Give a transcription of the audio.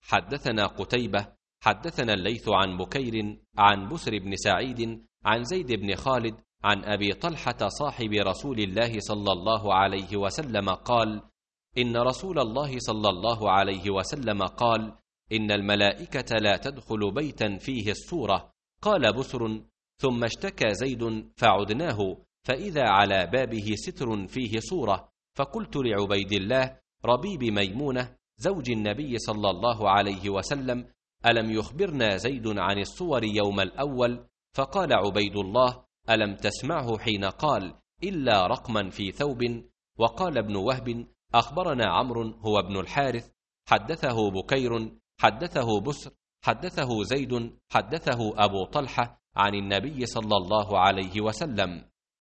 حدثنا قتيبة حدثنا الليث عن بكير عن بسر بن سعيد عن زيد بن خالد عن أبي طلحة صاحب رسول الله صلى الله عليه وسلم قال: إن رسول الله صلى الله عليه وسلم قال: إن الملائكة لا تدخل بيتا فيه الصورة. قال بسر: ثم اشتكى زيد فعدناه، فإذا على بابه ستر فيه صورة، فقلت لعبيد الله ربيب ميمونة زوج النبي صلى الله عليه وسلم: ألم يخبرنا زيد عن الصور يوم الأول؟ فقال عبيد الله: ألم تسمعه حين قال: إلا رقما في ثوب؟ وقال ابن وهب: أخبرنا عمرو هو ابن الحارث حدثه بكير حدثه بسر حدثه زيد حدثه أبو طلحة عن النبي صلى الله عليه وسلم.